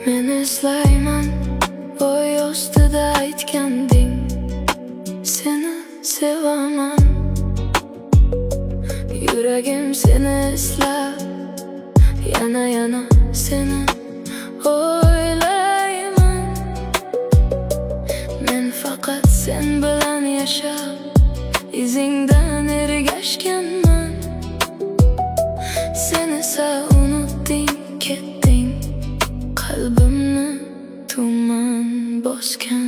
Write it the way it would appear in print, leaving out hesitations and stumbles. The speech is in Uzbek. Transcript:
Men eslayman bo'y ostida aytganding, seni sevaman. Yuragim seni eslab, yana seni o'ylayman. Men faqat sen bilan yashab, izingdan ergashganman. Sen esa unutding, ketding, qalbimni tuman bosgan.